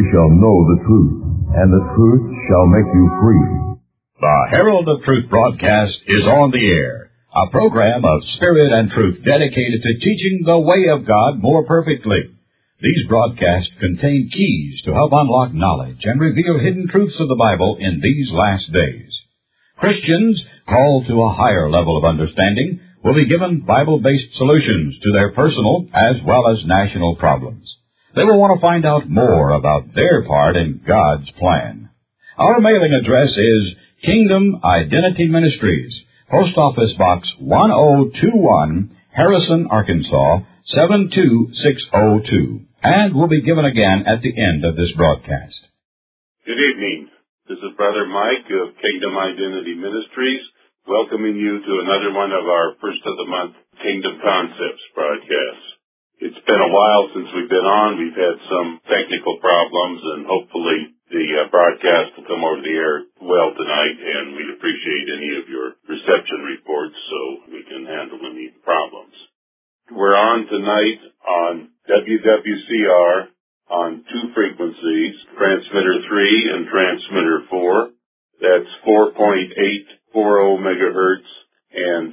shall know the truth, and the truth shall make you free. The Herald of Truth broadcast is on the air, a program of spirit and truth dedicated to teaching the way of God more perfectly. These broadcasts contain keys to help unlock knowledge and reveal hidden truths of the Bible in these last days. Christians called to a higher level of understanding will be given Bible-based solutions to their personal as well as national problems. They will want to find out more about their part in God's plan. Our mailing address is Kingdom Identity Ministries, Post Office Box 1021, Harrison, Arkansas, 72602, and will be given again at the end of this broadcast. Good evening. This is Brother Mike of Kingdom Identity Ministries, welcoming you to another one of our first of the month Kingdom Concepts broadcasts. It's been a while since we've been on. We've had some technical problems, and hopefully the broadcast will come over the air well tonight, and we'd appreciate any of your reception reports so we can handle any problems. We're on tonight on WWCR on two frequencies, transmitter 3 and transmitter 4. That's 4.840 megahertz and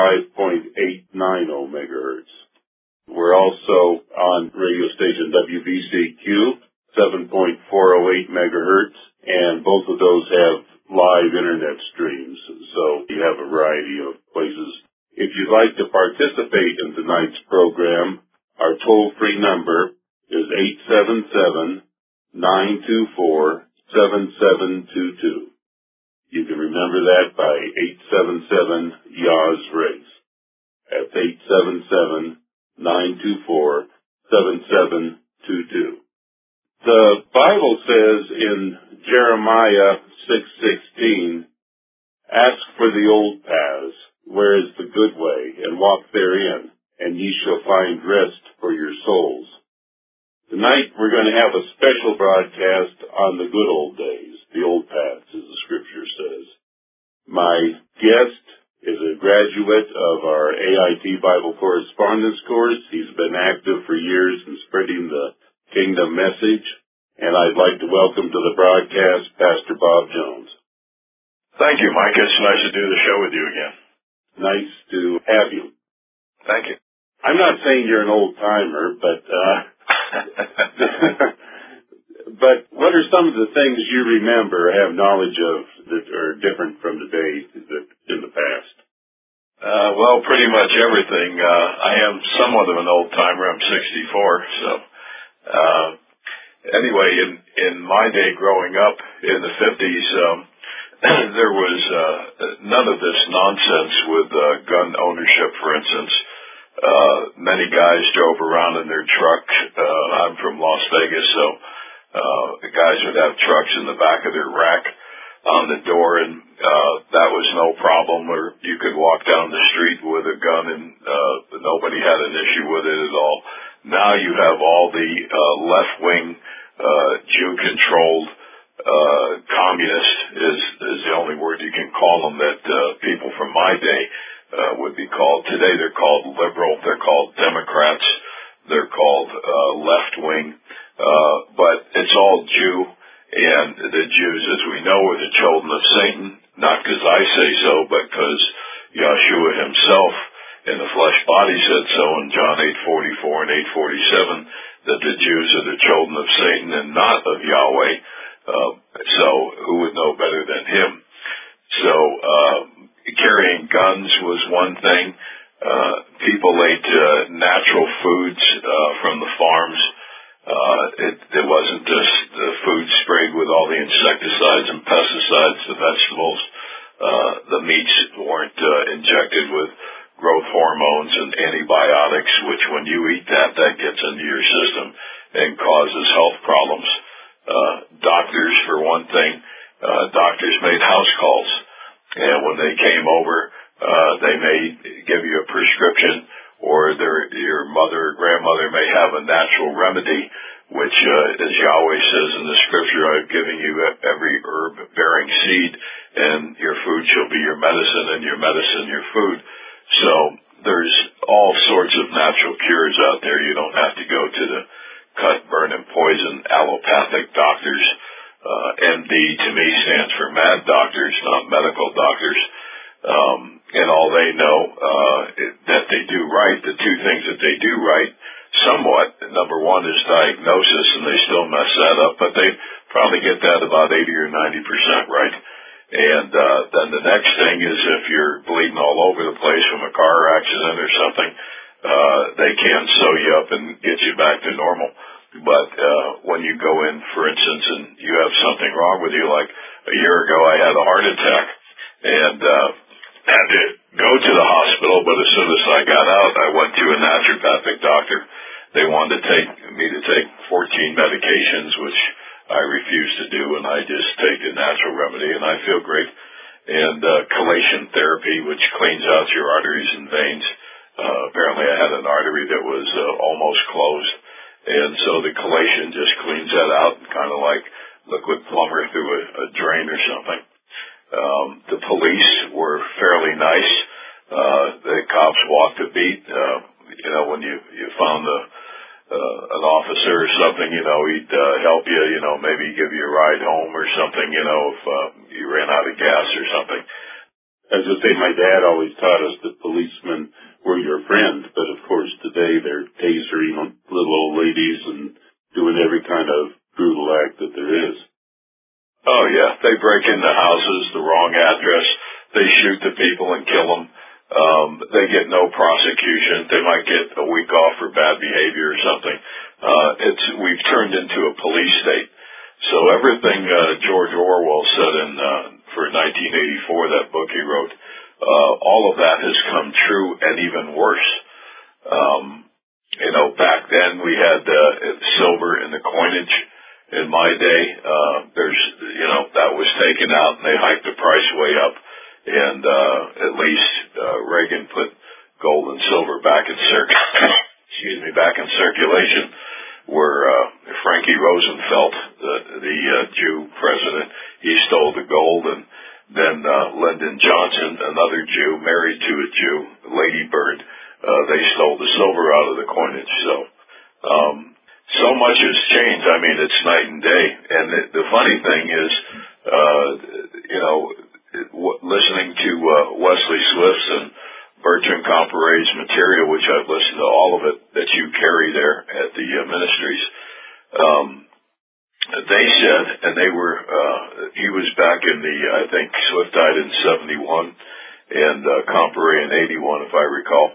5.890 megahertz. We're also on radio station WBCQ, 7.408 megahertz, and both of those have live internet streams, so you have a variety of places. If you'd like to participate in tonight's program, our toll-free number is 877-924-7722. You can remember that by 877-YAWS-RACE. That's 877-924-7722. The Bible says in Jeremiah 6:16, "Ask for the old paths, where is the good way, and walk therein, and ye shall find rest for your souls." Tonight we're going to have a special broadcast on the good old days, the old paths, as the Scripture says. My guest is a graduate of our AIT Bible Correspondence Course. He's been active for years in spreading the Kingdom message, and I'd like to welcome to the broadcast Pastor Bob Jones. Thank you, Mike. It's nice to do the show with you again. Nice to have you. Thank you. I'm not saying you're an old-timer, but but what are some of the things you remember, have knowledge of, that are different from today in the past? Well, pretty much everything. I am somewhat of an old-timer. I'm 64, so... Anyway, in my day growing up in the 50s, there was none of this nonsense with gun ownership, for instance. Many guys drove around in their truck. I'm from Las Vegas, so the guys would have trucks in the back of their rack on the door, and that was no problem. Or you could walk down the street with a gun, and nobody had an issue with it at all. Now you have all the left-wing, Jew-controlled communist is the only word you can call them that people from my day would be called. Today they're called liberal, they're called Democrats, they're called left-wing, but it's all Jew, and the Jews, as we know, are the children of Satan, not because I say so, but because Yahshua himself in the flesh body said so in John 8:44 and 8:47, that the Jews are the children of Satan and not of Yahweh. So who would know better than him? So carrying guns was one thing. People ate natural foods from the farms. It wasn't just the food sprayed with all the insecticides and pesticides, the vegetables. The meats weren't injected with growth hormones and antibiotics, which when you eat that gets into your system and causes health problems. Doctors, for one thing, doctors made house calls, and when they came over, they may give you a prescription, or your mother or grandmother may have a natural remedy, which, as Yahweh says in the Scripture, I've given you every herb bearing seed, and your food shall be your medicine, and your medicine your food. So there's all sorts of natural cures out there. You don't have to go to the cut, burn, and poison allopathic doctors. MD to me stands for mad doctors, not medical doctors. And all they know that they do right, the two things that they do right, somewhat, number one is diagnosis, and they still mess that up, but they probably get that about 80 or 90% right. And then the next thing is if you're bleeding all over the place from a car accident or something, they can sew you up and get you back to normal. But when you go in, for instance, and you have something wrong with you, like a year ago I had a heart attack and had to go to the hospital, but as soon as I got out, I went to a naturopathic doctor. They wanted me to take 14 medications, which I refuse to do, and I just take a natural remedy, and I feel great. And chelation therapy, which cleans out your arteries and veins. Apparently I had an artery that was almost closed, and so the chelation just cleans that out, kind of like liquid plumber through a drain or something. The police were fairly nice. The cops walked the beat. When you found an officer or something, he'd help you, maybe give you a ride home or something, if you ran out of gas or something. As I say, my dad always taught us that policemen were your friend, but of course today they're tasering little old ladies and doing every kind of brutal act that there is. Oh yeah, they break into houses, the wrong address, they shoot the people and kill them. They get no prosecution. They might get a week off for bad behavior or something. We've turned into a police state. So everything George Orwell said for 1984, that book he wrote, all of that has come true and even worse. Back then we had silver in the coinage. In my day, that was taken out and they hiked the price way up. And at least Reagan put gold and silver back in circulation, where Frankie Roosevelt, the Jew president, he stole the gold, and then Lyndon Johnson, another Jew, married to a Jew, Lady Bird, they stole the silver out of the coinage. So much has changed. I mean, it's night and day. And the funny thing is, listening to Wesley Swift's and Bertrand Comparet's material, which I've listened to all of it that you carry there at the ministries, they said, and he was back in I think Swift died in 71 and Comparet in 81, if I recall.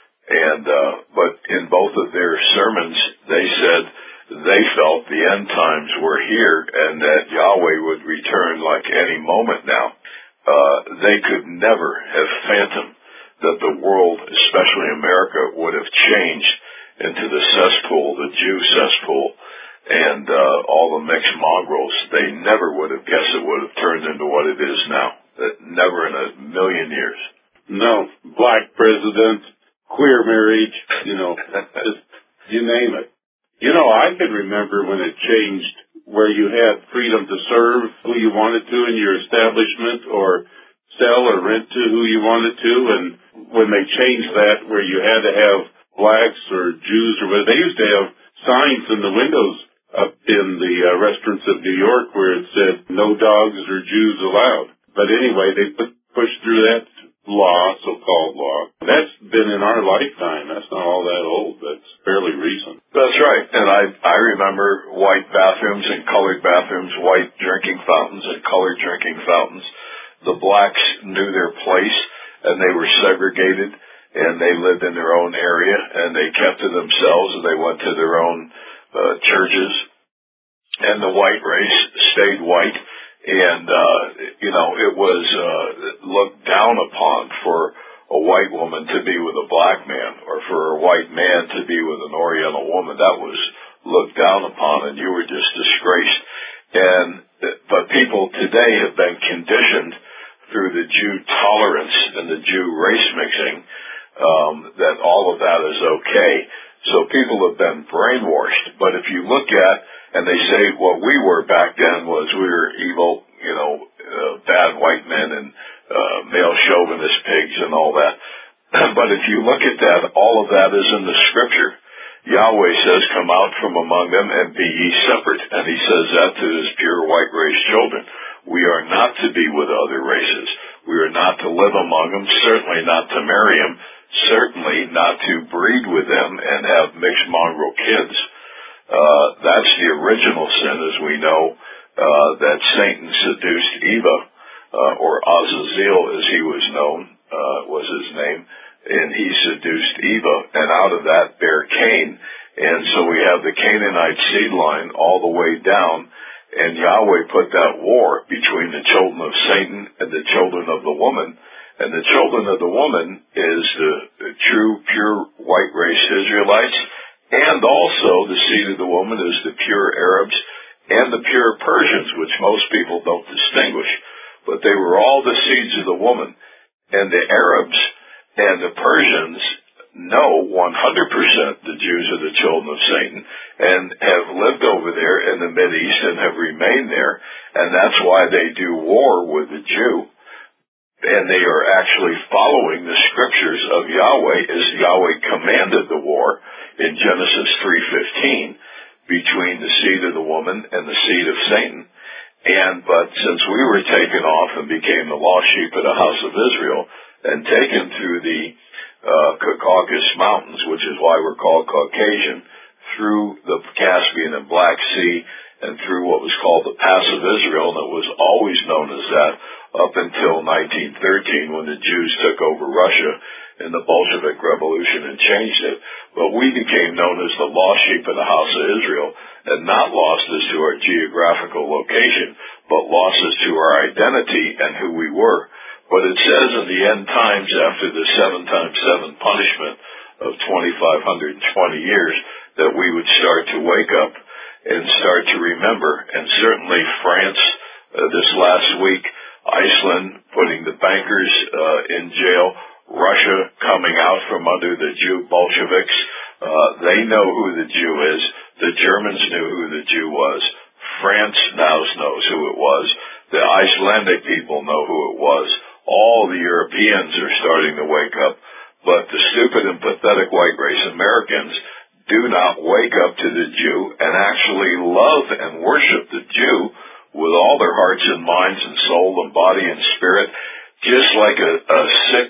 But in both of their sermons, they said they felt the end times were here and that Yahweh would return like any moment now. They could never have fathomed that the world, especially America, would have changed into the cesspool, the Jew cesspool, and all the mixed mongrels. They never would have guessed it would have turned into what it is now. Never in a million years. No, black president, queer marriage, just, you name it. I can remember when it changed, where you had freedom to serve who you wanted to in your establishment, or sell or rent to who you wanted to, and when they changed that, where you had to have blacks or Jews or whatever, they used to have signs in the windows up in the restaurants of New York where it said, no dogs or Jews allowed. But anyway, they pushed through that law, so-called law. That's been in our lifetime. That's not all that old. That's fairly recent. That's right. And I remember white bathrooms and colored bathrooms, white drinking fountains and colored drinking fountains. The blacks knew their place, and they were segregated, and they lived in their own area, and they kept to themselves, and they went to their own churches. And the white race stayed white. And, it was looked down upon for a white woman to be with a black man, or for a white man to be with an Oriental woman. That was looked down upon, and you were just disgraced. But people today have been conditioned through the Jew tolerance and the Jew race mixing that all of that is okay. So people have been brainwashed. But if you look at, and they say what we were back then was we were evil, bad white men and male chauvinist pigs and all that. But if you look at that, all of that is in the scripture. Yahweh says, come out from among them and be ye separate. And he says that to his pure white race children. We are not to be with other races. We are not to live among them, certainly not to marry them, certainly not to breed with them and have mixed mongrel kids. That's the original sin, as we know, that Satan seduced Eva, or Azazel as he was known, was his name, and he seduced Eva, and out of that bare Cain. And so we have the Canaanite seed line all the way down, and Yahweh put that war between the children of Satan and the children of the woman. And the children of the woman is the true, pure white race Israelites, and also the seed of the woman is the pure Arabs and the pure Persians, which most people don't distinguish. But they were all the seeds of the woman. And the Arabs and the Persians know 100% the Jews are the children of Satan and have lived over there in the Mideast and have remained there. And that's why they do war with the Jew. And they are actually following the scriptures of Yahweh as Yahweh commanded the war in Genesis 3:15 between the seed of the woman and the seed of Satan. But since we were taken off and became the lost sheep of the house of Israel and taken through the Caucasus Mountains, which is why we're called Caucasian, through the Caspian and Black Sea and through what was called the Pass of Israel, and it was always known as that up until 1913 when the Jews took over Russia in the Bolshevik Revolution and changed it. But we became known as the lost sheep of the house of Israel, and not lost as to our geographical location, but lost as to our identity and who we were. But it says in the end times, after the 7 times 7 punishment of 2,520 years, that we would start to wake up and start to remember. And certainly France, this last week, Iceland putting the bankers in jail, Russia coming out from under the Jew Bolsheviks. They know who the Jew is. The Germans knew who the Jew was. France now knows who it was. The Icelandic people know who it was. All the Europeans are starting to wake up. But the stupid and pathetic white race Americans do not wake up to the Jew and actually love and worship the Jew with all their hearts and minds and soul and body and spirit, just like a sick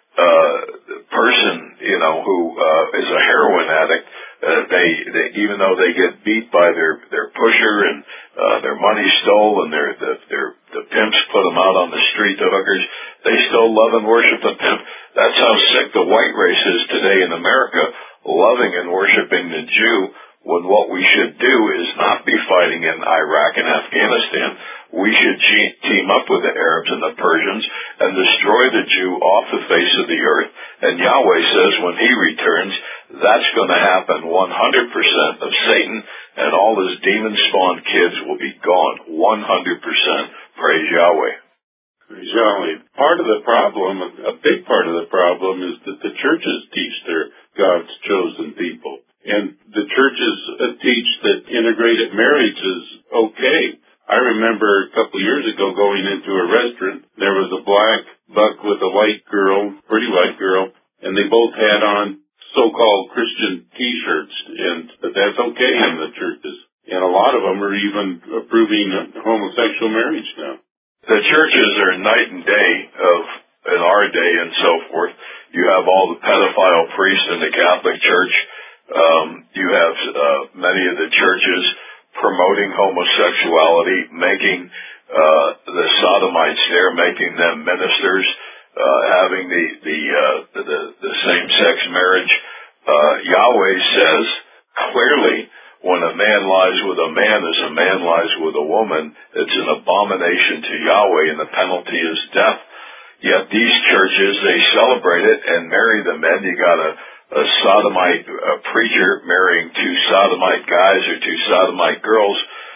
person, who is a heroin addict. They even though they get beat by their pusher and their money stole and the pimps put them out on the street, the hookers, they still love and worship the pimp. That's how sick the white race is today in America, loving and worshiping the Jew, when what we should do is not be fighting in Iraq and Afghanistan. We should team up with the Arabs and the Persians and destroy the Jew off the face of the earth. And Yahweh says when he returns, that's going to happen. 100% of Satan and all his demon-spawned kids will be gone. 100%. Praise Yahweh. Praise Yahweh. Part of the problem, a big part of the problem, is that the churches teach they're God's chosen people. And the churches teach that integrated marriage is okay. I remember a couple of years ago going into a restaurant. There was a black buck with a white girl, pretty white girl, and they both had on so-called Christian T-shirts, but that's okay in the churches. And a lot of them are even approving homosexual marriage now. The churches are night and day in our day and so forth. You have all the pedophile priests in the Catholic Church. You have many of the churches promoting homosexuality, making the sodomites there, making them ministers, having the same-sex marriage. Yahweh says clearly, when a man lies with a man as a man lies with a woman, it's an abomination to Yahweh, and the penalty is death. Yet these churches, they celebrate it and marry the men. You got a sodomite preacher marrying 2 sodomite guys or 2 sodomite girls.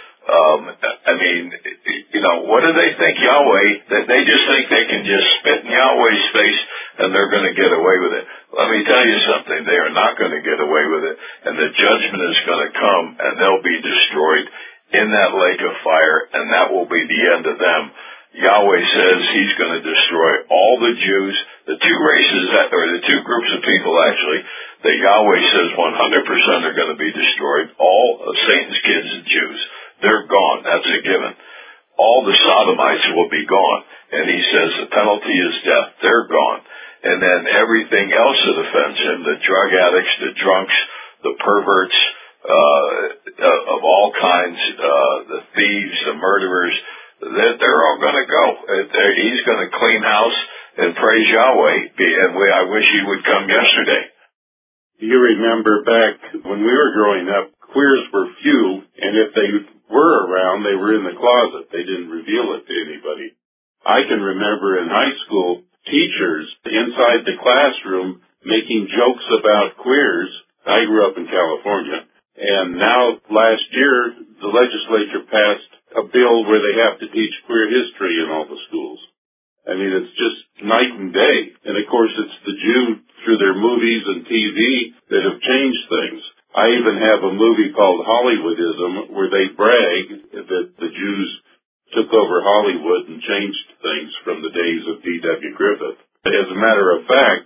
What do they think Yahweh, that they just think they can just spit in Yahweh's face and they're going to get away with it? Let me tell you something, they are not going to get away with it, and the judgment is going to come and they'll be destroyed in that lake of fire, and that will be the end of them. Yahweh says he's going to destroy all the Jews, the 2 races, or the 2 groups of people actually, that Yahweh says 100% are going to be destroyed. All of Satan's kids, the Jews, they're gone. That's a given. All the Sodomites will be gone. And he says the penalty is death. They're gone. And then everything else that offends him, the drug addicts, the drunks, the perverts, of all kinds, the thieves, the murderers, they're all going to go. He's going to clean house and praise Yahweh. And I wish he would come yesterday. You remember back when we were growing up, queers were few, and if they were around, they were in the closet. They didn't reveal it to anybody. I can remember in high school, teachers inside the classroom making jokes about queers. I grew up in California, and now last year the legislature passed a bill where they have to teach queer history in all the schools. I mean, it's just night and day. And of course, it's the Jew through their movies and TV that have changed things. I even have a movie called Hollywoodism where they brag that the Jews took over Hollywood and changed things from the days of D.W. Griffith. As a matter of fact,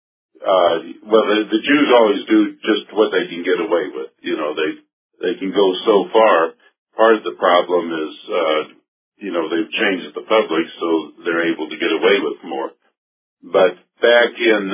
the Jews always do just what they can get away with. You know, they can go so far. Part of the problem is, they've changed the public so they're able to get away with more. But back in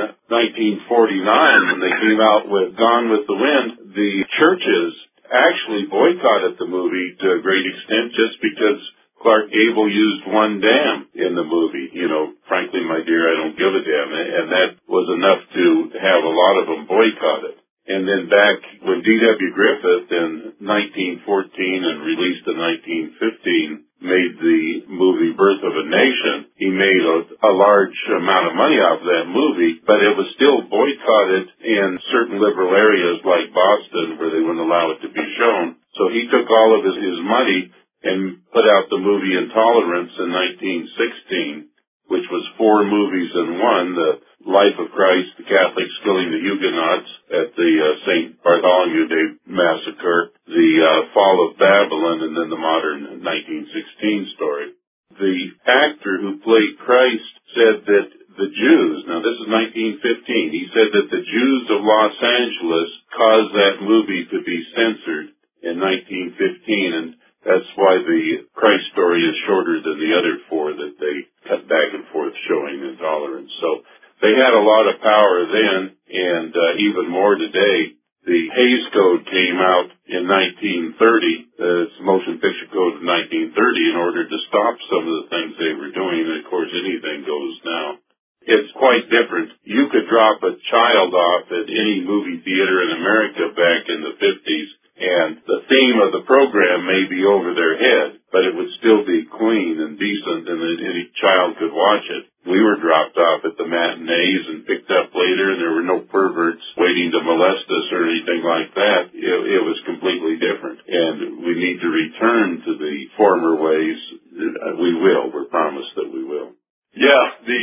1949, when they came out with Gone with the Wind, the churches actually boycotted the movie to a great extent just because Clark Gable used one damn in the movie. You know, frankly, my dear, I don't give a damn. And that was enough to have a lot of them boycott it. And then back when D.W. Griffith in 1914 and released in 1915 made the movie Birth of a Nation, he made a large amount of money off that movie, but it was still boycotted in certain liberal areas like Boston where they wouldn't allow it to be shown. So he took all of his money and put out the movie Intolerance in 1916, which was 4 movies in one: The Life of Christ, the Catholics killing the Huguenots at the St. Bartholomew Day Massacre, the Fall of Babylon, and then the modern 1916 story. The actor who played Christ said that the Jews, now this is 1915, he said that the Jews of Los Angeles caused that movie to be censored in 1915, and that's why the Christ story is shorter than the other 4 that they cut back and forth showing Intolerance. So they had a lot of power then, and even more today. The Hays Code came out in 1930, it's the Motion Picture Code of 1930, in order to stop some of the things they were doing, and of course anything goes now. It's quite different. You could drop a child off at any movie theater in America back in the 50s, and the theme of the program may be over their head, but it would still be clean and decent, and any child could watch it. We were dropped off at the matinees and picked up later, and there were no perverts waiting to molest us or anything like that. It was completely different, and we need to return to the former ways. We will. We're promised that we will. Yeah,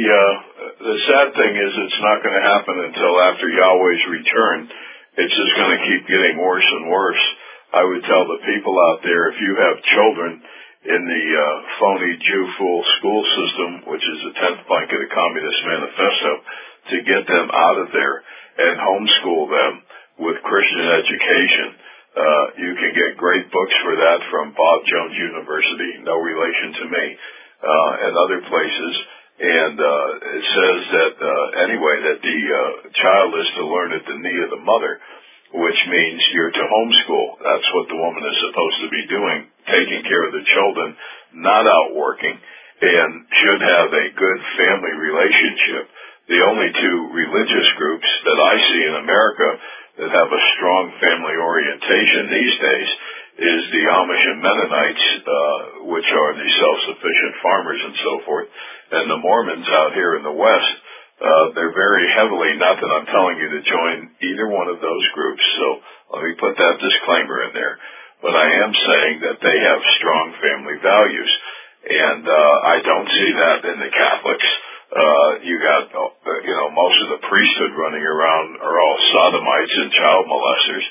the sad thing is it's not going to happen until after Yahweh's return. It's just going to keep getting worse and worse. I would tell the people out there, if you have children in the phony Jew fool school system, which is the 10th plank of the Communist Manifesto, to get them out of there and homeschool them with Christian education. You can get great books for that from Bob Jones University, no relation to me, and other places. And it says that, that the child is to learn at the knee of the mother, which means you're to homeschool. That's what the woman is supposed to be doing, taking care of the children, not out working, and should have a good family relationship. The only 2 religious groups that I see in America that have a strong family orientation these days is the Amish and Mennonites, which are the self-sufficient farmers and so forth, and the Mormons out here in the West. They're very heavily, not that I'm telling you to join either one of those groups, so let me put that disclaimer in there, but I am saying that they have strong family values, and I don't see that in the Catholics. You got, most of the priesthood running around are all sodomites and child molesters.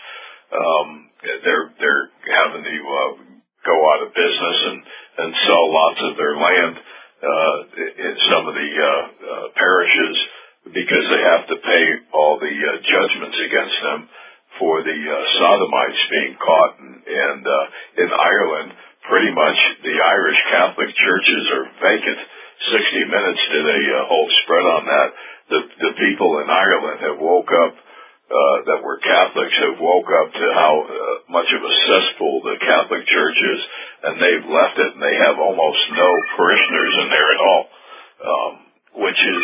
They're having to go out of business and sell lots of their land in some of the parishes because they have to pay all the judgments against them for the sodomites being caught. And in Ireland, pretty much the Irish Catholic churches are vacant. 60 Minutes did a whole spread on that. The people in Ireland have woke up, that were Catholics, have woke up to how much of a cesspool the Catholic Church is, and they've left it, and they have almost no parishioners in there at all, which is,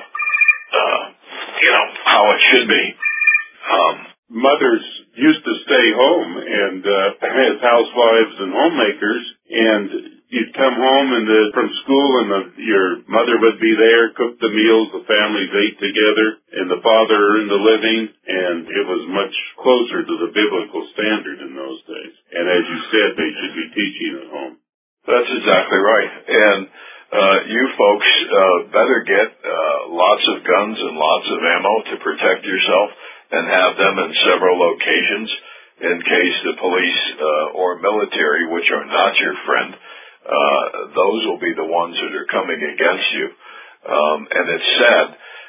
how it should be. Mothers used to stay home and as housewives and homemakers, and you'd come home from school, and your mother would be there, cook the meals, the families ate together, and the father earned the living, and it was much closer to the biblical standard in those days. And as you said, they should be teaching at home. That's exactly right. And you folks better get lots of guns and lots of ammo to protect yourself, and have them in several locations in case the police or military, which are not your friend, those will be the ones that are coming against you. And it's sad,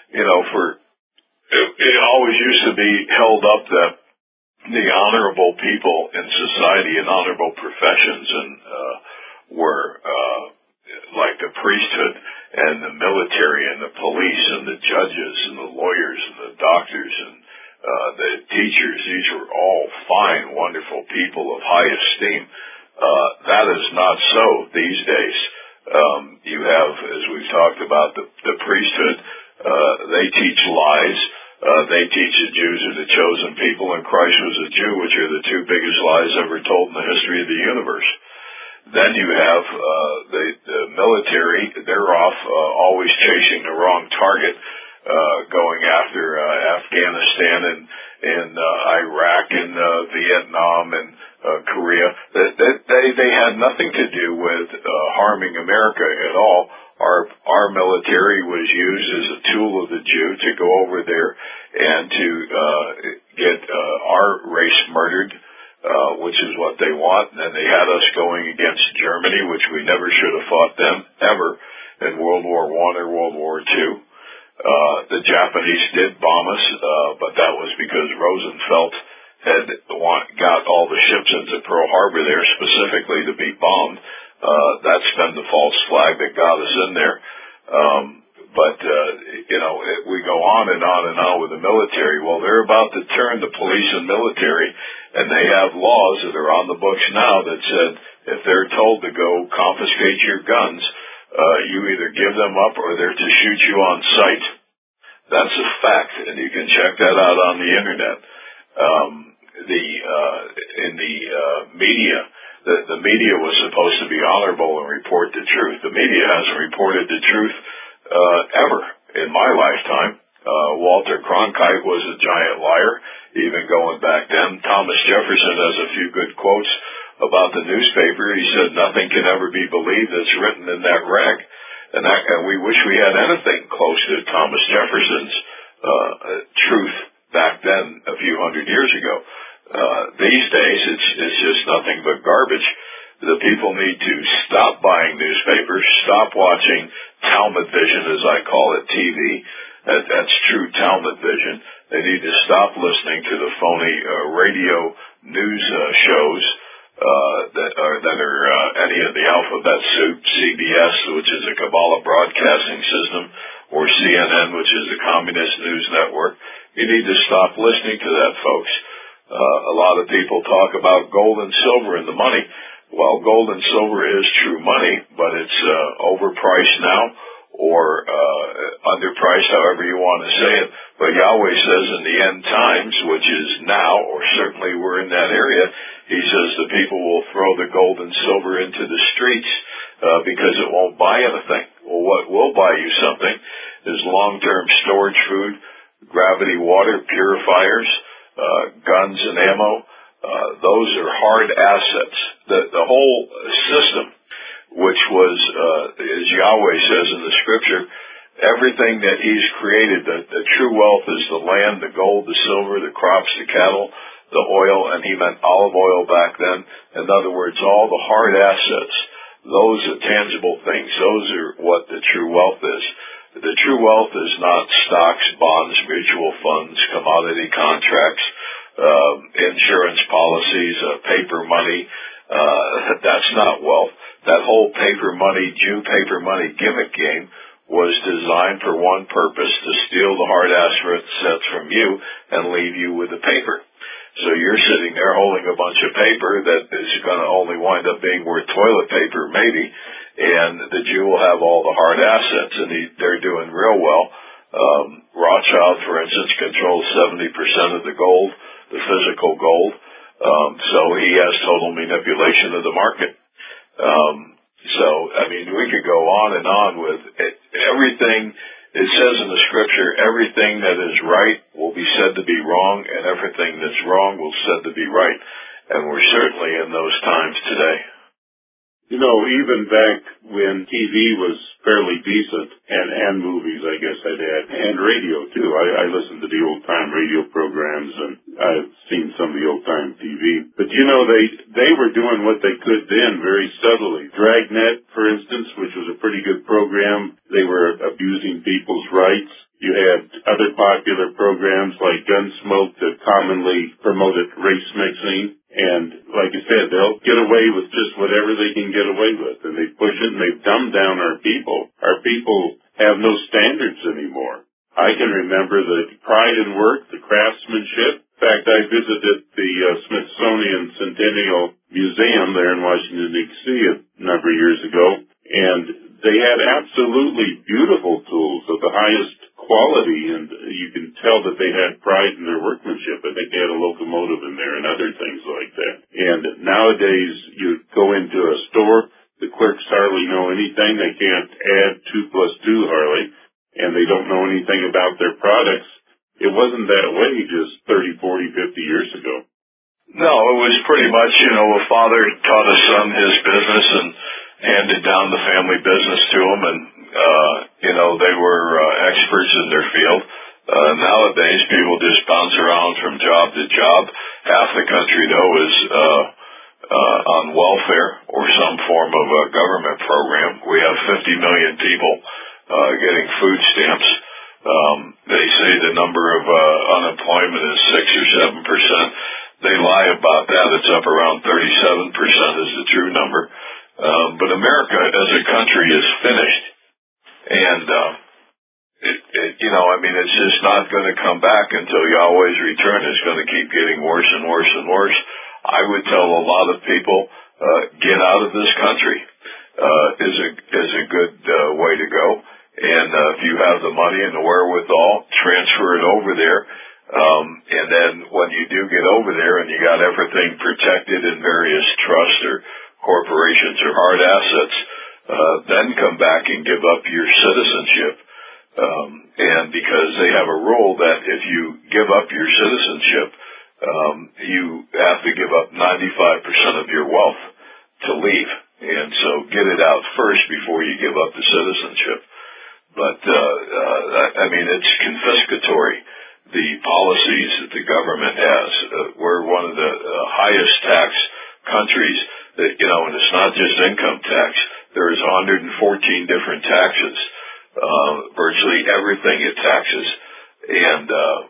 it always used to be held up that the honorable people in society and honorable professions were like the priesthood and the military and the police and the judges and the lawyers and the doctors and the teachers. These were all fine, wonderful people of high esteem. That is not so these days. You have, as we've talked about, the priesthood. They teach lies. They teach the Jews are the chosen people, and Christ was a Jew, which are the two biggest lies ever told in the history of the universe. Then you have the military. They're off always chasing the wrong target, going after Afghanistan and Iraq and Vietnam and Korea. They had nothing to do with harming America at all. Our military was used as a tool of the Jew to go over there and to get our race murdered, which is what they want. And then they had us going against Germany, which we never should have fought them ever in World War I or World War II. The Japanese did bomb us, but that was because Roosevelt had got all the ships into Pearl Harbor there specifically to be bombed. That's been the false flag that got us in there. We go on and on and on with the military. Well, they're about to turn the police and military, and they have laws that are on the books now that said if they're told to go confiscate your guns, you either give them up or they're to shoot you on sight. That's a fact, and you can check that out on the internet. In the media, the media was supposed to be honorable and report the truth. The media hasn't reported the truth ever in my lifetime. Walter Cronkite was a giant liar, even going back then. Thomas Jefferson has a few good quotes about the newspaper. He said nothing can ever be believed that's written in that rag. And we wish we had anything close to Thomas Jefferson's truth back then a few hundred years ago. These days, it's just nothing but garbage. The people need to stop buying newspapers, stop watching Talmud Vision, as I call it, TV. That's true Talmud Vision. They need to stop listening to the phony radio news shows that are any of the alphabet soup, CBS, which is a Kabbalah broadcasting system, or CNN, which is a communist news network. You need to stop listening to that, folks. A lot of people talk about gold and silver and the money. Well, gold and silver is true money, but it's overpriced now or underpriced, however you want to say it. But Yahweh says in the end times, which is now, or certainly we're in that area, he says the people will throw the gold and silver into the streets because it won't buy anything. Well, what will buy you something is long-term storage food, gravity water purifiers, guns and ammo. Those are hard assets. The whole system, which was, as Yahweh says in the scripture, everything that he's created, the true wealth is the land, the gold, the silver, the crops, the cattle, the oil, and he meant olive oil back then. In other words, all the hard assets, those are tangible things. Those are what the true wealth is. The true wealth is not stocks, bonds, mutual funds, commodity contracts, insurance policies, paper money. That's not wealth. That whole paper money, Jew paper money gimmick game was designed for one purpose, to steal the hard assets from you and leave you with the paper. So you're sitting there holding a bunch of paper that is going to only wind up being worth toilet paper, maybe, and the Jew will have all the hard assets, and they're doing real well. Rothschild, for instance, controls 70% of the gold, the physical gold, so he has total manipulation of the market. So, I mean, we could go on and on with it. Everything. It says in the scripture, everything that is right will be said to be wrong, and everything that's wrong will said to be right. And we're certainly in those times today. You know, even back when TV was fairly decent, and movies, I guess I'd add, and radio too. I listened to the old-time radio programs, and I've seen some of the old-time TV. But you know, they were doing what they could then very subtly. Dragnet, for instance, which was a pretty good program, they were abusing people's rights. You had other popular programs like Gunsmoke that commonly promoted race mixing. And like I said, they'll get away with just whatever they can get away with. And they push it and they've dumbed down our people. Our people have no standards anymore. I can remember the pride in work, the craftsmanship. In fact, I visited the Smithsonian Centennial Museum there in Washington, D.C. a number of years ago. And they had absolutely beautiful tools of the highest quality, and you can tell that they had pride in their workmanship. I think they had a locomotive in there and other things like that. And nowadays, you go into a store, the clerks hardly know anything. They can't add 2 plus 2 hardly, and they don't know anything about their products. It wasn't that way just 30, 40, 50 years ago. No, it was pretty much, a father taught a son his business and handed down the family business to him, and they were experts in their field. Nowadays, people just bounce around from job to job. Half the country, though, is on welfare or some form of a government program. We have 50 million people getting food stamps. They say the number of unemployment is 6 or 7%. They lie about that. It's up around 37% is the true number. But America as a country is finished. And, it's just not going to come back until Yahweh's return. It's going to keep getting worse and worse and worse. I would tell a lot of people, get out of this country, is a good, way to go. And, if you have the money and the wherewithal, transfer it over there. And then when you do get over there and you got everything protected in various trusts or corporations or hard assets, then come back and give up your citizenship. And because they have a rule that if you give up your citizenship, you have to give up 95% of your wealth to leave. And so get it out first before you give up the citizenship. But, it's confiscatory, the policies that the government has. We're one of the highest tax countries that, and it's not just income tax. There's 114 different taxes. Virtually everything it taxes. And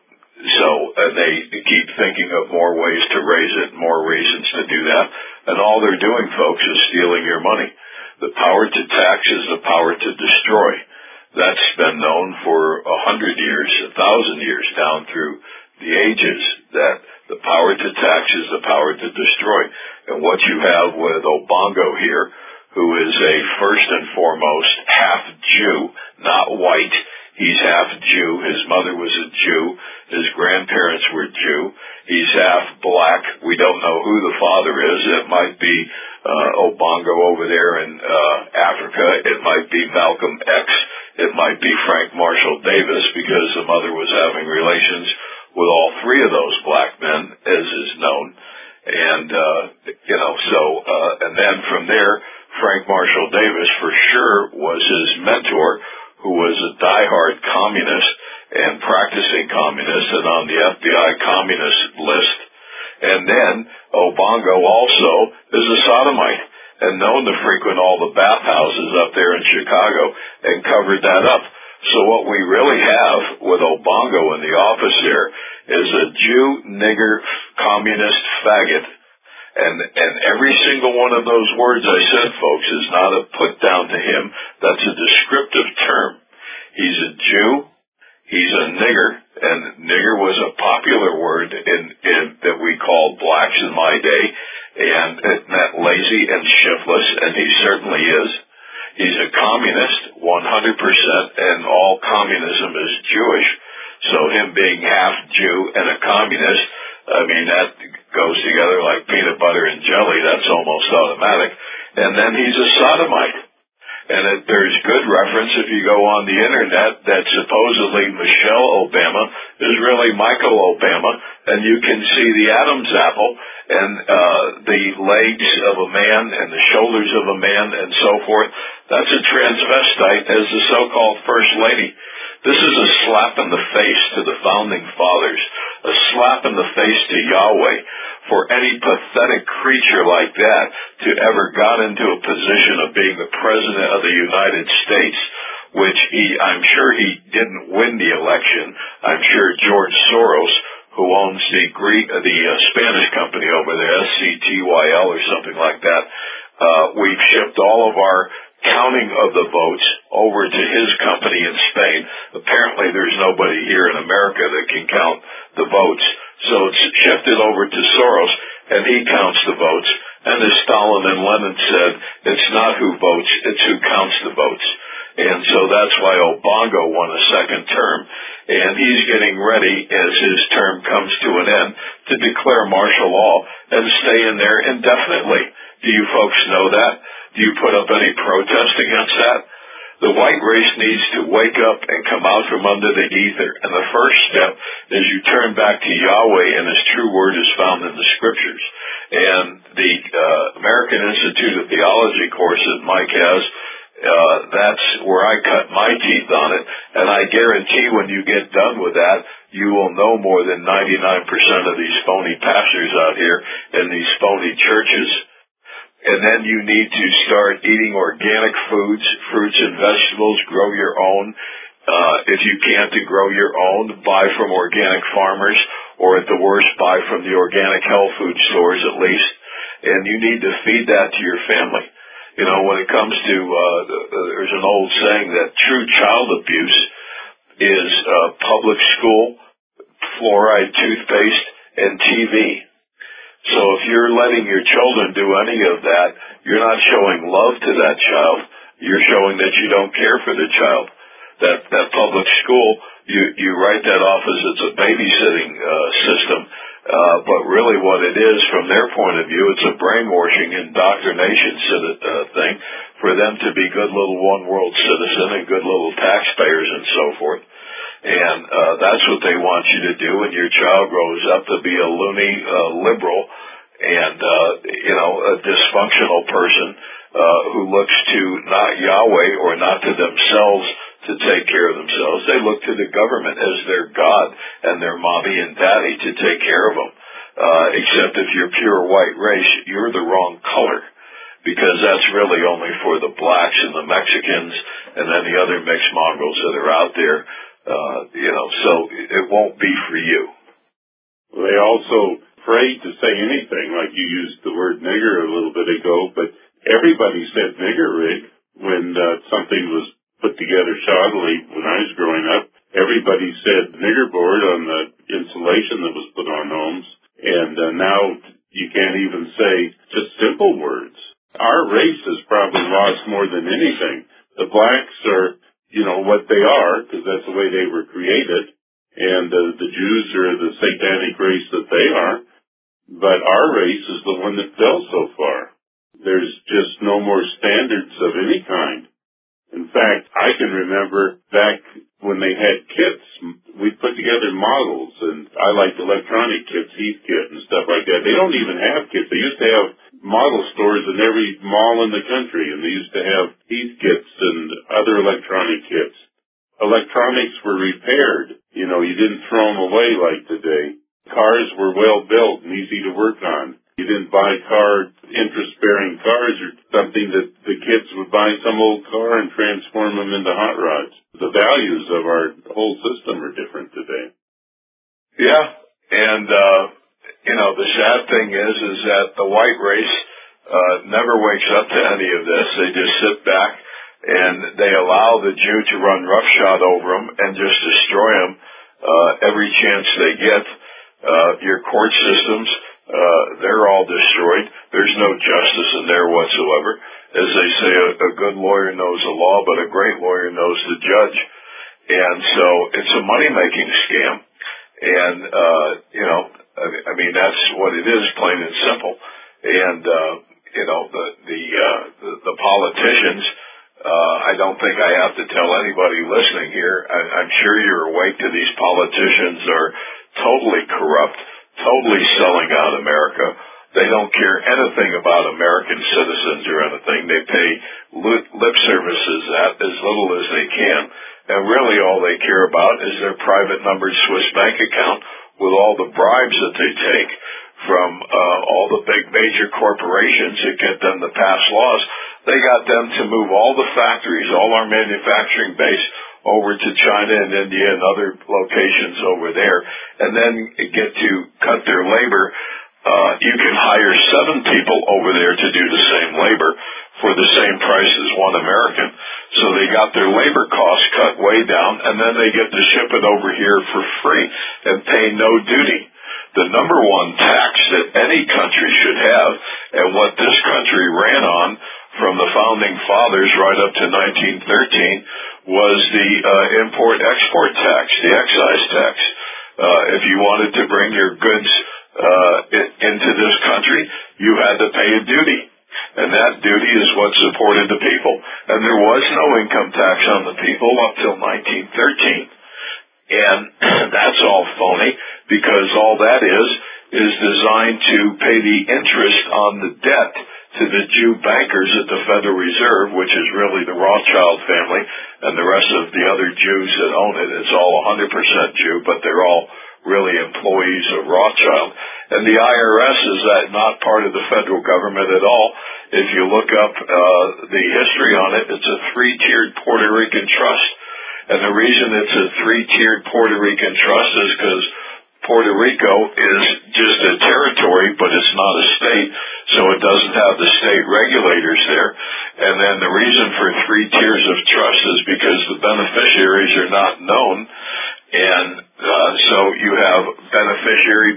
they keep thinking of more ways to raise it, more reasons to do that. And all they're doing, folks, is stealing your money. The power to tax is the power to destroy. That's been known for 100 years, 1,000 years, down through the ages, that the power to tax is the power to destroy. And what you have with Obongo here, who is a first and foremost half Jew, not white. He's half Jew. His mother was a Jew. His grandparents were Jew. He's half black. We don't know who the father is. It might be Obongo over there in Africa. It might be Malcolm X. It might be Frank Marshall Davis, because the mother was having relations with all 3 of those black men, as is known. And, and then from there, Frank Marshall Davis for sure was his mentor, who was a diehard communist and practicing communist and on the FBI communist list. And then Obongo also is a sodomite and known to frequent all the bathhouses up there in Chicago and covered that up. So what we really have with Obongo in the office here is a Jew, nigger, communist, faggot. And every single one of those words I said, folks, is not a put down to him. That's a descriptive term. He's a Jew. He's a nigger. And nigger was a popular word that we called blacks in my day. And it meant lazy and shiftless, and he certainly is. He's a communist, 100%, and all communism is Jewish. So him being half Jew and a communist, I mean, that goes together like peanut butter and jelly. That's almost automatic. And then he's a sodomite. And there's good reference if you go on the internet that supposedly Michelle Obama is really Michael Obama, and you can see the Adam's apple and the legs of a man and the shoulders of a man and so forth. That's a transvestite as the so-called First Lady. This is a slap in the face to the Founding Fathers, a slap in the face to Yahweh for any pathetic creature like that to ever got into a position of being the President of the United States, which I'm sure he didn't win the election. I'm sure George Soros, who owns the Spanish company over there, SCTYL or something like that, we've shipped all of our counting of the votes over to his company in Spain. Apparently there's nobody here in America that can count the votes. So it's shifted over to Soros, and he counts the votes. And as Stalin and Lenin said, it's not who votes, it's who counts the votes. And so that's why Obongo won a second term. And he's getting ready, as his term comes to an end, to declare martial law and stay in there indefinitely. Do you folks know that? Do you put up any protest against that? The white race needs to wake up and come out from under the ether. And the first step is you turn back to Yahweh, and his true word is found in the scriptures. And the American Institute of Theology course that Mike has, that's where I cut my teeth on it. And I guarantee when you get done with that, you will know more than 99% of these phony pastors out here in these phony churches. And then you need to start eating organic foods, fruits and vegetables, grow your own. If you can't grow your own, buy from organic farmers, or at the worst, buy from the organic health food stores at least. And you need to feed that to your family. You know, when it comes to, there's an old saying that true child abuse is public school, fluoride toothpaste, and TV. So if you're letting your children do any of that, you're not showing love to that child. You're showing that you don't care for the child. That public school, you write that off as it's a babysitting system, but really what it is, from their point of view, it's a brainwashing indoctrination thing for them to be good little one-world citizen and good little taxpayers and so forth. And that's what they want you to do, and your child grows up to be a loony liberal and, a dysfunctional person who looks to not Yahweh or not to themselves to take care of themselves. They look to the government as their God and their mommy and daddy to take care of them. Except if you're pure white race, you're the wrong color, because that's really only for the blacks and the Mexicans and then the other mixed mongrels that are out there. So it won't be for you. Well, they also afraid to say anything, like you used the word nigger a little bit ago, but everybody said nigger rig when something was put together shoddily when I was growing up. Everybody said nigger board on the insulation that was put on homes, and now you can't even say just simple words. Our race has probably lost more than anything. The blacks are what they are, because that's the way they were created, and the Jews are the satanic race that they are, but our race is the one that fell so far. There's just no more standards of any kind. In fact, I can remember back when they had kits, we'd put together models, and I liked electronic kits, Heathkit and stuff like that. They don't even have kits. They used to have model stores in every mall in the country, and they used to have Heathkits and other electronic kits. Electronics were repaired. You didn't throw them away like today. Cars were well built and easy to work on. You didn't buy interest-bearing cars or something that the kids would buy some old car and transform them into hot rods. the values of our whole system are different today. Yeah, and the sad thing is that the white race never wakes up to any of this. They just sit back and they allow the Jew to run roughshod over them and just destroy them every chance they get. Your court systems, they're all destroyed. There's no justice in there whatsoever. As they say, a good lawyer knows the law, but a great lawyer knows the judge. And so it's a money-making scam. And, that's what it is, plain and simple. And, the politicians, I don't think I have to tell anybody listening here. I'm sure you're awake to these politicians are totally corrupt, totally selling out America. They don't care anything about American citizens or anything. They pay lip services at as little as they can. And really all they care about is their private numbered Swiss bank account with all the bribes that they take from all the big major corporations that get them to pass laws. They got them to move all the factories, all our manufacturing base over to China and India and other locations over there, and then get to cut their labor. You can hire 7 people over there to do the same labor for the same price as one American. So they got their labor costs cut way down, and then they get to ship it over here for free and pay no duty. The number one tax that any country should have, and what this country ran on from the founding fathers right up to 1913, was the import-export tax, the excise tax. If you wanted to bring your goods into this country, you had to pay a duty. And that duty is what supported the people. And there was no income tax on the people up till 1913. And that's all phony, because all that is designed to pay the interest on the debt to the Jew bankers at the Federal Reserve, which is really the Rothschild family and the rest of the other Jews that own it. It's all 100% Jew, but they're all really employees of Rothschild. And the IRS is not part of the federal government at all. If you look up the history on it, it's a 3-tiered Puerto Rican trust. And the reason it's a 3-tiered Puerto Rican trust is because Puerto Rico is just a territory, but it's not a state, so it doesn't have the state regulators there. And then the reason for 3 tiers of trust is because the beneficiaries are not known. And so you have beneficiary,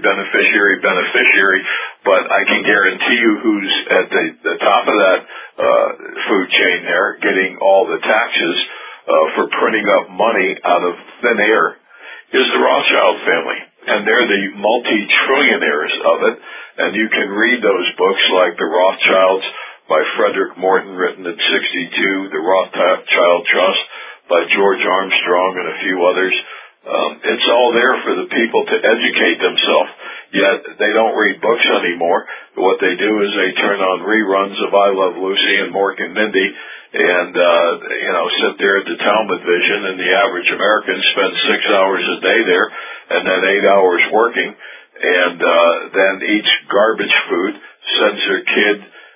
but I can guarantee you who's at the top of that food chain there, getting all the taxes for printing up money out of thin air, is the Rothschild family. And they're the multi-trillionaires of it. And you can read those books like The Rothschilds by Frederick Morton, written in 1962, The Rothschild Trust by George Armstrong and a few others. It's all there for the people to educate themselves. Yet they don't read books anymore. What they do is they turn on reruns of I Love Lucy and Mork and Mindy and, sit there at the television, and the average American spends 6 hours a day there and then 8 hours working, and then eats garbage food, sends their kid,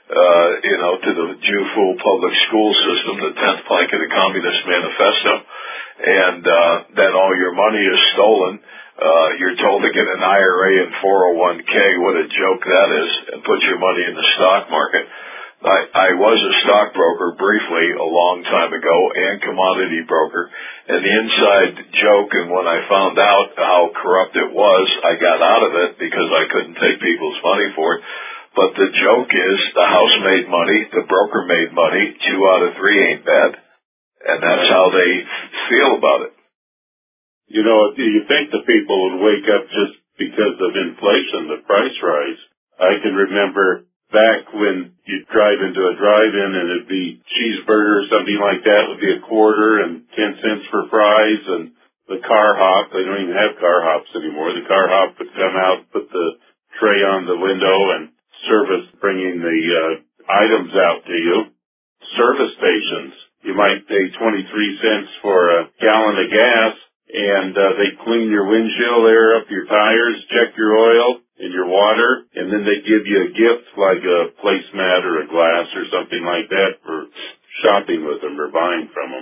to the Jew fool public school system, the 10th plank of the Communist Manifesto, and then all your money is stolen. You're told to get an IRA and 401k, what a joke that is, and put your money in the stock market. I was a stockbroker briefly a long time ago and commodity broker, and the inside joke, and when I found out how corrupt it was, I got out of it because I couldn't take people's money for it. But the joke is the house made money, the broker made money, 2 out of 3 ain't bad. And that's how they feel about it. You think the people would wake up just because of inflation, the price rise. I can remember back when you'd drive into a drive-in and it'd be cheeseburger or something like that would be $0.25 and 10 cents for fries, and the car hop, they don't even have car hops anymore. The car hop would come out, put the tray on the window, and service bringing the items out to you. Service stations, you might pay 23 cents for a gallon of gas, and they clean your windshield, air up your tires, check your oil and your water, and then they give you a gift like a placemat or a glass or something like that for shopping with them or buying from them.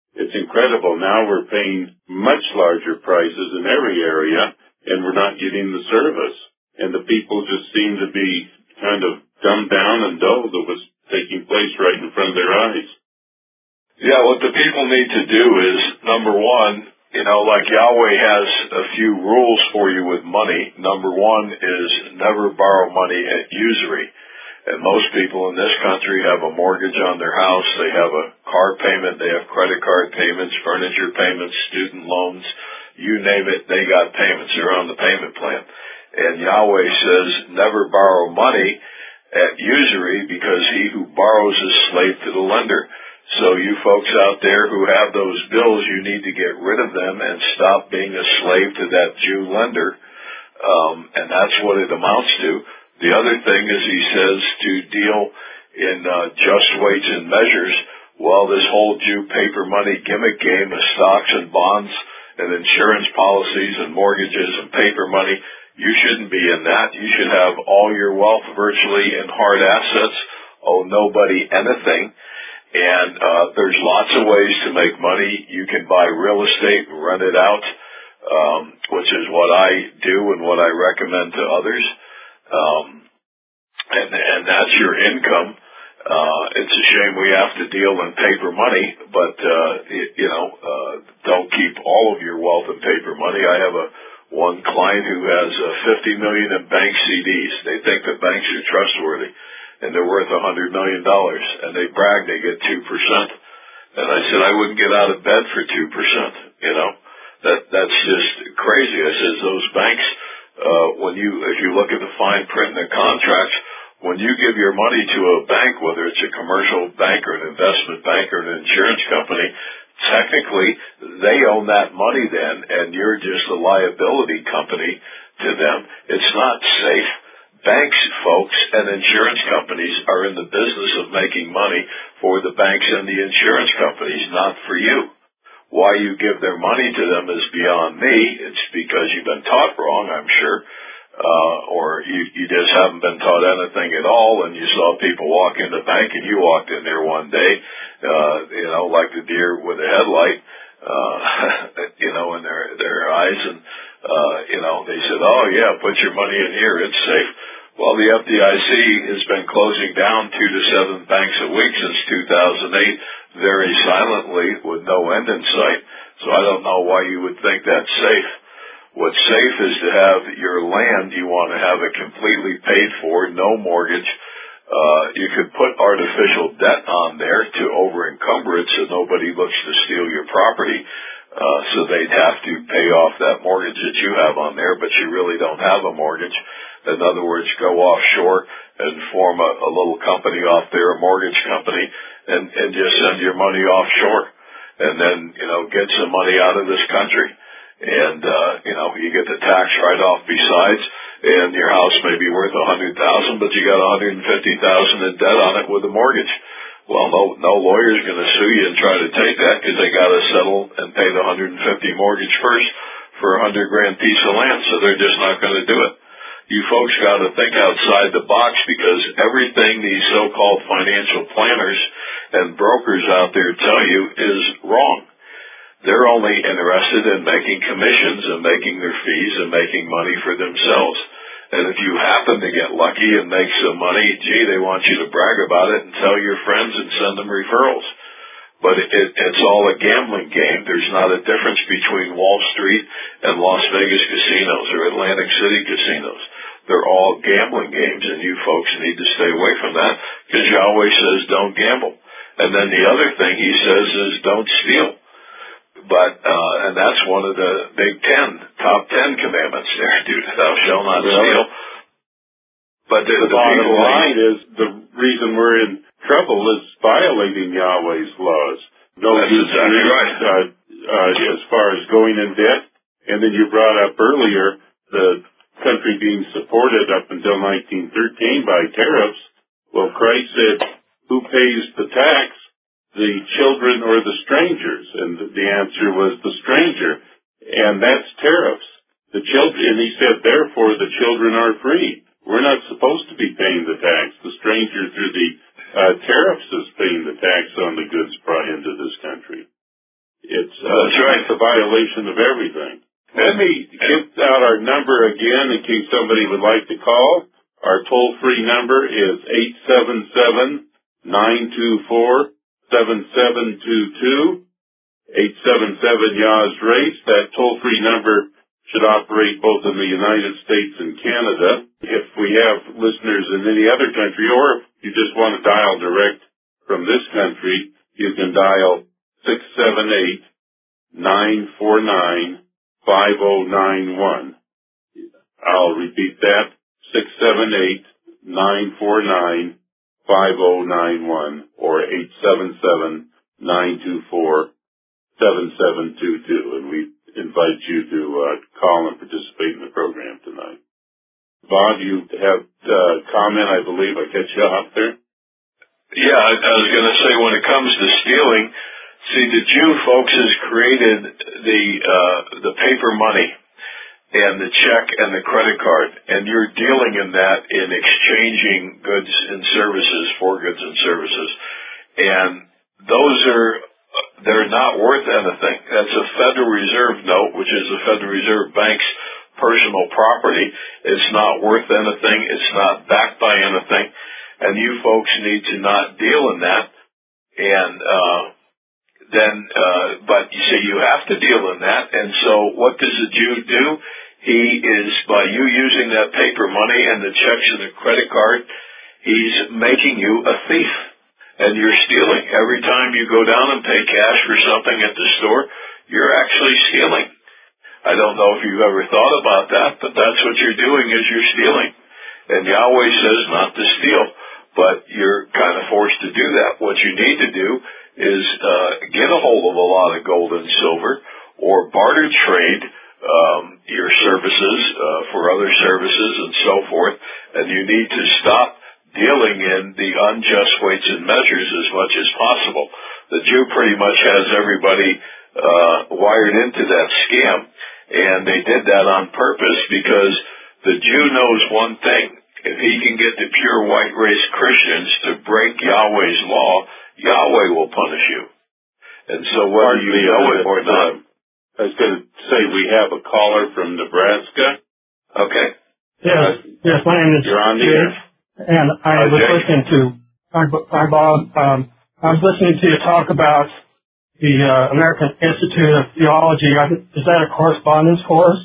It's incredible. Now we're paying much larger prices in every area, and we're not getting the service. And the people just seem to be kind of dumbed down and dulled at what's taking place right in front of their eyes. Yeah, what the people need to do is, number one, like Yahweh has a few rules for you with money. Number one is never borrow money at usury. And most people in this country have a mortgage on their house. They have a car payment. They have credit card payments, furniture payments, student loans. You name it, they got payments. They're on the payment plan. And Yahweh says never borrow money at usury because he who borrows is slave to the lender. So you folks out there who have those bills, you need to get rid of them and stop being a slave to that Jew lender. And that's what it amounts to. The other thing is he says to deal in just weights and measures. Well, this whole Jew paper money gimmick game of stocks and bonds and insurance policies and mortgages and paper money, you shouldn't be in that. You should have all your wealth virtually in hard assets, owe nobody anything. And there's lots of ways to make money. You can buy real estate and rent it out, which is what I do and what I recommend to others. And that's your income. It's a shame we have to deal in paper money, but don't keep all of your wealth in paper money. I have one client who has $50 million in bank CDs. They think that banks are trustworthy, and they're worth $100 million, and they brag they get 2%. And I said I wouldn't get out of bed for 2%. That's just crazy. I says those banks, if you look at the fine print in the contracts, when you give your money to a bank, whether it's a commercial bank or an investment bank or an insurance company, technically they own that money then, and you're just a liability company to them. It's not safe. Banks, folks, and insurance companies are in the business of making money for the banks and the insurance companies, not for you. Why you give their money to them is beyond me. It's because you've been taught wrong, I'm sure. Or you just haven't been taught anything at all, and you saw people walk in the bank and you walked in there one day, like the deer with a headlight, in their eyes, and, they said, oh yeah, put your money in here, it's safe. Well, the FDIC has been closing down 2 to 7 banks a week since 2008, very silently with no end in sight. So I don't know why you would think that's safe. What's safe is to have your land, you want to have it completely paid for, no mortgage. You could put artificial debt on there to over-encumber it so nobody looks to steal your property. So they'd have to pay off that mortgage that you have on there, but you really don't have a mortgage. In other words, go offshore and form a little company off there, a mortgage company, and just send your money offshore. And then, get some money out of this country. And, you get the tax write-off besides, and your house may be worth $100,000, but you got $150,000 in debt on it with a mortgage. Well, no lawyer's going to sue you and try to take that because they got to settle and pay the $150 mortgage first for $100,000 piece of land, so they're just not going to do it. You folks got to think outside the box because everything these so-called financial planners and brokers out there tell you is wrong. They're only interested in making commissions and making their fees and making money for themselves. And if you happen to get lucky and make some money, they want you to brag about it and tell your friends and send them referrals. But it's all a gambling game. There's not a difference between Wall Street and Las Vegas casinos or Atlantic City casinos. They're all gambling games, and you folks need to stay away from that because Yahweh says don't gamble. And then the other thing he says is don't steal. But, and that's one of the top 10 commandments there, dude. Thou shalt not steal. But the bottom line is the reason we're in trouble is violating Yahweh's laws. No use right. As far as going in debt. And then you brought up earlier the country being supported up until 1913 by tariffs. Well, Christ said, who pays the tax? The children or the strangers? And the answer was the stranger. And that's tariffs. The children, and he said, therefore the children are free. We're not supposed to be paying the tax. The stranger through the tariffs is paying the tax on the goods brought into this country. That's right. It's a violation of everything. Let me give out our number again in case somebody would like to call. Our toll-free number is 877-924-7722. 877-YAWS-RACE. That toll-free number should operate both in the United States and Canada. If we have listeners in any other country, or if you just want to dial direct from this country, you can dial 678-949-5091. I'll repeat that, 678-949-5091 or 877-924-7722. And we invite you to call and participate in the program tonight. Bob, you have a comment, I believe. I catch you off there. Yeah, I was going to say, when it comes to stealing, see, the Jew, folks, has created the paper money and the check and the credit card, and you're dealing in that in exchanging goods and services for goods and services. And they're not worth anything. That's a Federal Reserve note, which is the Federal Reserve Bank's personal property. It's not worth anything. It's not backed by anything. And you folks need to not deal in that. And but you say you have to deal in that. And so what does a Jew do? He is, by you using that paper money and the checks and the credit card, he's making you a thief. And you're stealing. Every time you go down and pay cash for something at the store, you're actually stealing. I don't know if you've ever thought about that, but that's what you're doing, is you're stealing. And Yahweh says not to steal, but you're kind of forced to do that. What you need to do is get a hold of a lot of gold and silver, or barter trade your services for other services and so forth, and you need to stop dealing in the unjust weights and measures as much as possible. The Jew pretty much has everybody wired into that scam, and they did that on purpose because the Jew knows one thing. If he can get the pure white race Christians to break Yahweh's law, Yahweh will punish you. And so whether you know it or not. I was going to say we have a caller from Nebraska. Okay. Yes, my name is You're on the air. And I was listening to, hi Bob, I was listening to you talk about the American Institute of Theology. Is that a correspondence course?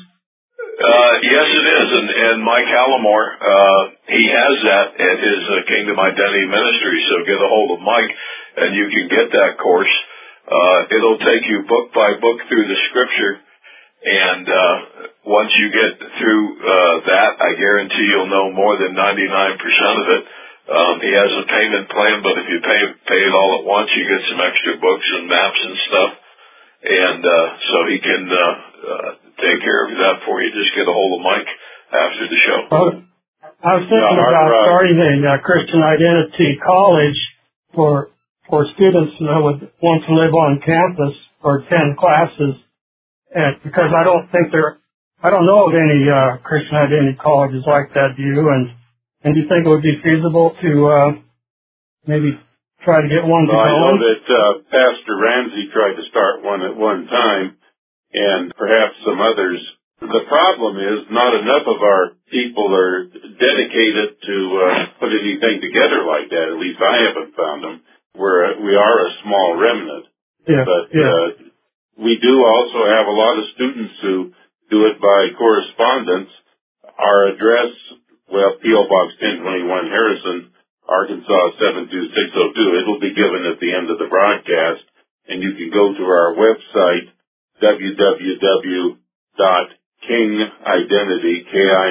Yes, it is. And Mike Hallamore, he has that at his Kingdom Identity Ministry. So get a hold of Mike and you can get that course. It'll take you book by book through the scripture. And once you get through that, I guarantee you'll know more than 99% of it. He has a payment plan, but if you pay it all at once, you get some extra books and maps and stuff. And so he can take care of that for you. Just get a hold of Mike after the show. Well, I was thinking about starting a Christian Identity College for students that would want to live on campus or attend classes. And because I don't know of any Christian Identity colleges like that, do you? And do you think it would be feasible to maybe try to get one to go? I know that Pastor Ramsey tried to start one at one time, and perhaps some others. The problem is not enough of our people are dedicated to put anything together like that. At least I haven't found them. We are a small remnant. Yeah, but we do also have a lot of students who do it by correspondence. Our address, P.O. Box 1021, Harrison, Arkansas 72602. It'll be given at the end of the broadcast, and you can go to our website, www.kingidentity,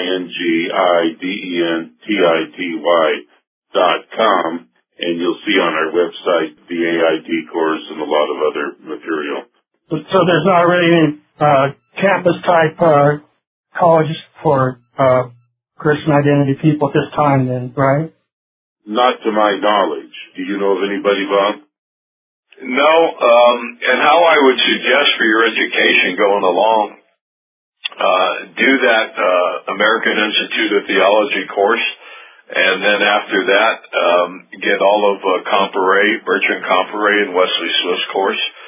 KINGIDENTITY.com, and you'll see on our website the AIT course and a lot of other material. So there's not really any campus-type colleges for Christian Identity people at this time then, right? Not to my knowledge. Do you know of anybody, Bob? No, and how I would suggest for your education going along, do that American Institute of Theology course, and then after that, get all of Bertrand Comparet and Wesley Swift's course,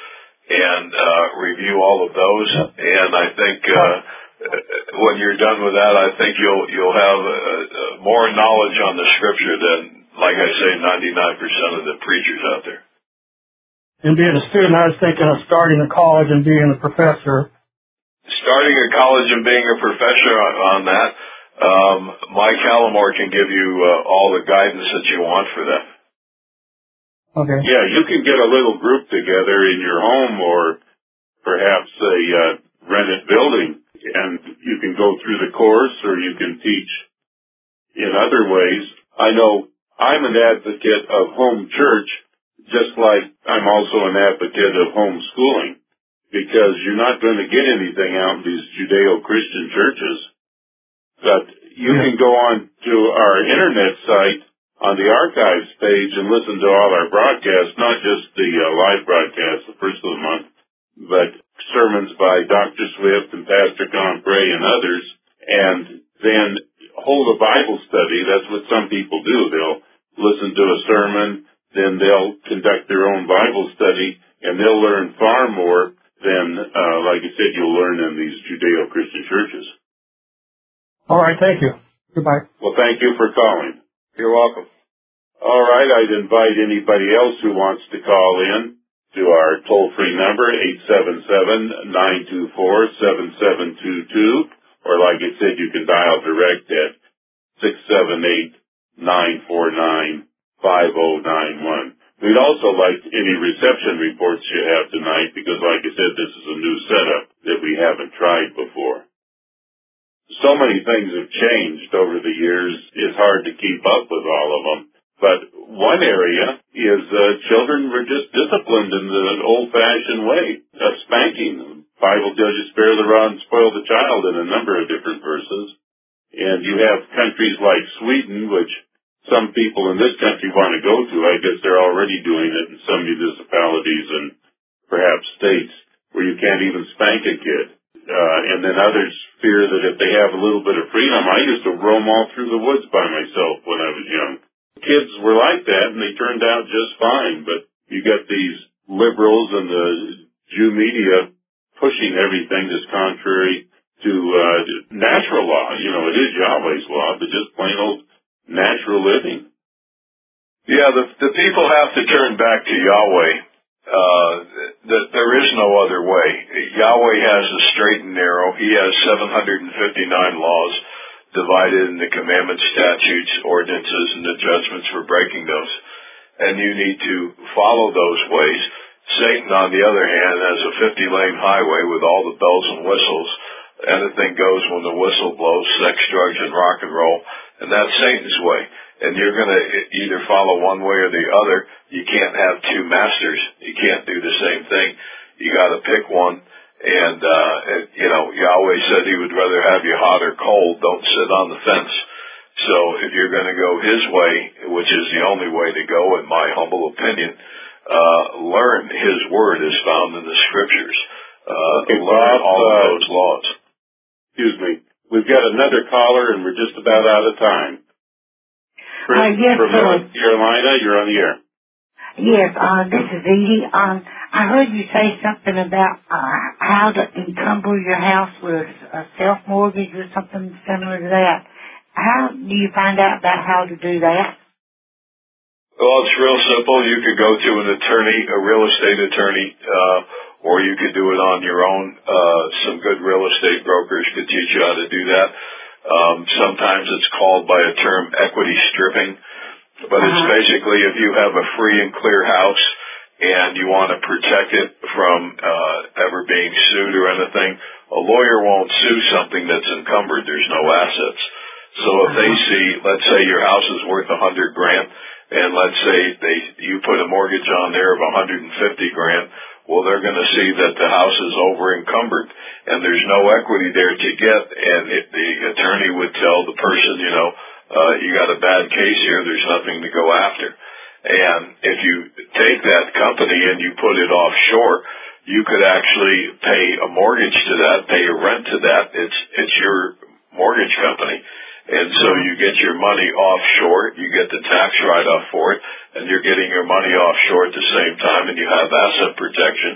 and review all of those. And I think when you're done with that, I think you'll have more knowledge on the Scripture than, like I say, 99% of the preachers out there. And being a student, I was thinking of starting a college and being a professor. Starting a college and being a professor on that, Mike Hallamore can give you all the guidance that you want for that. Okay. Yeah, you can get a little group together in your home or perhaps a rented building, and you can go through the course or you can teach in other ways. I know I'm an advocate of home church, just like I'm also an advocate of homeschooling, because you're not going to get anything out in these Judeo-Christian churches. But you can go on to our internet site on the archives page and listen to all our broadcasts, not just the live broadcasts, the first of the month, but sermons by Dr. Swift and Pastor Compray and others, and then hold a Bible study. That's what some people do. They'll listen to a sermon, then they'll conduct their own Bible study, and they'll learn far more than, like I said, you'll learn in these Judeo-Christian churches. All right, thank you. Goodbye. Well, thank you for calling. You're welcome. All right, I'd invite anybody else who wants to call in to our toll-free number, 877-924-7722, or like I said, you can dial direct at 678-949-5091. We'd also like any reception reports you have tonight, because like I said, this is a new setup that we haven't tried before. So many things have changed over the years, it's hard to keep up with all of them. But one area is children were just disciplined in the old-fashioned way, spanking. The Bible tells you spare the rod and spoil the child in a number of different verses. And you have countries like Sweden, which some people in this country want to go to. I guess they're already doing it in some municipalities and perhaps states where you can't even spank a kid. And then others fear that if they have a little bit of freedom, I used to roam all through the woods by myself when I was young. Kids were like that, and they turned out just fine, but you get these liberals and the Jew media pushing everything that's contrary to natural law. You know, it is Yahweh's law, but just plain old natural living. Yeah, the people have to turn back to Yahweh. There is no other way. Yahweh has the straight and narrow. He has 759 laws divided into commandments, statutes, ordinances, and the judgments for breaking those. And you need to follow those ways. Satan, on the other hand, has a 50-lane highway with all the bells and whistles. Anything goes when the whistle blows, sex, drugs, and rock and roll. And that's Satan's way. And you're going to either follow one way or the other. You can't have two masters. You can't do the same thing. You got to pick one. And Yahweh said he would rather have you hot or cold. Don't sit on the fence. So if you're going to go his way, which is the only way to go, in my humble opinion, learn his word is found in the Scriptures. Learn all of those laws. Excuse me. We've got another caller, and we're just about out of time. Yes, from North Carolina, you're on the air. Yes, this is Edie. I heard you say something about how to encumber your house with a self-mortgage or something similar to that. How do you find out about how to do that? Well, it's real simple. You could go to an attorney, a real estate attorney, or you could do it on your own. Some good real estate brokers could teach you how to do that. Sometimes it's called by a term equity stripping, but it's basically if you have a free and clear house and you want to protect it from ever being sued or anything, a lawyer won't sue something that's encumbered. There's no assets. So if they see, let's say your house is worth $100,000, and let's say you put a mortgage on there of $150,000, well, they're going to see that the house is over encumbered and there's no equity there to get. And if the attorney would tell the person, you got a bad case here, there's nothing to go after. And if you take that company and you put it offshore, you could actually pay a mortgage to that, pay a rent to that. It's your mortgage company. And so you get your money offshore, you get the tax write-off for it, and you're getting your money offshore at the same time, and you have asset protection.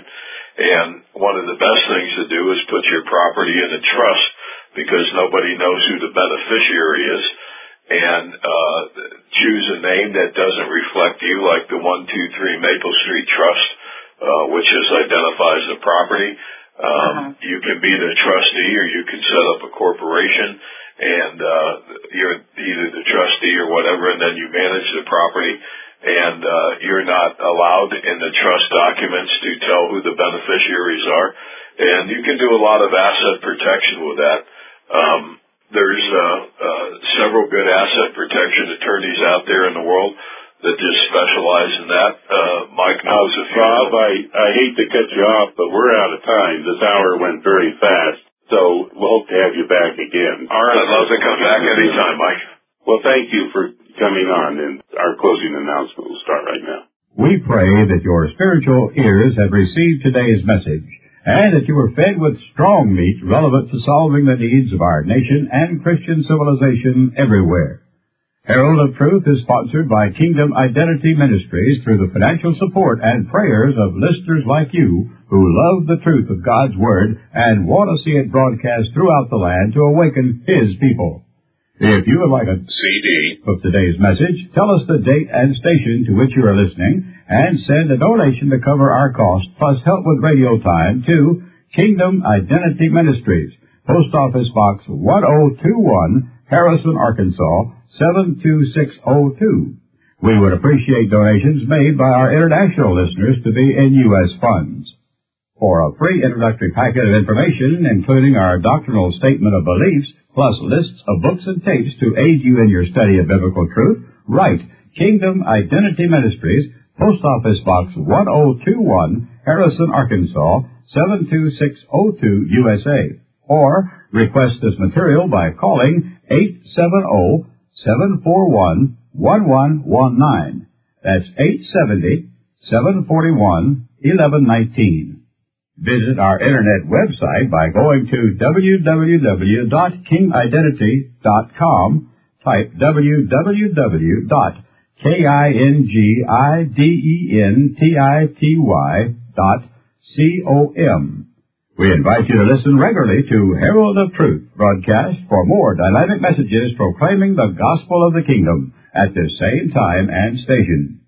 And one of the best things to do is put your property in a trust, because nobody knows who the beneficiary is. And choose a name that doesn't reflect you, like the 123 Maple Street Trust, which identifies the property. You can be the trustee, or you can set up a corporation, and you're either the trustee or whatever, and then you manage the property. And you're not allowed in the trust documents to tell who the beneficiaries are. And you can do a lot of asset protection with that. There's several good asset protection attorneys out there in the world that just specialize in that. Mike knows a few. Bob, I hate to cut you off, but we're out of time. This hour went very fast, so we'll hope to have you back again. All right, I'd love to come back anytime, Mike. Well, thank you for coming on, and our closing announcement will start right now. We pray that your spiritual ears have received today's message, and that you were fed with strong meat relevant to solving the needs of our nation and Christian civilization everywhere. Herald of Truth is sponsored by Kingdom Identity Ministries through the financial support and prayers of listeners like you who love the truth of God's Word and want to see it broadcast throughout the land to awaken His people. If you would like a CD of today's message, tell us the date and station to which you are listening, and send a donation to cover our cost, plus help with radio time, to Kingdom Identity Ministries, Post Office Box 1021, Harrison, Arkansas, 72602. We would appreciate donations made by our international listeners to be in U.S. funds. For a free introductory packet of information, including our doctrinal statement of beliefs, plus lists of books and tapes to aid you in your study of biblical truth, write Kingdom Identity Ministries, Post Office Box 1021, Harrison, Arkansas, 72602, USA. Or request this material by calling 870-741-1119. That's 870-741-1119. Visit our internet website by going to www.kingidentity.com. Type www.kingidentity.com. We invite you to listen regularly to Herald of Truth broadcast for more dynamic messages proclaiming the gospel of the kingdom at this same time and station.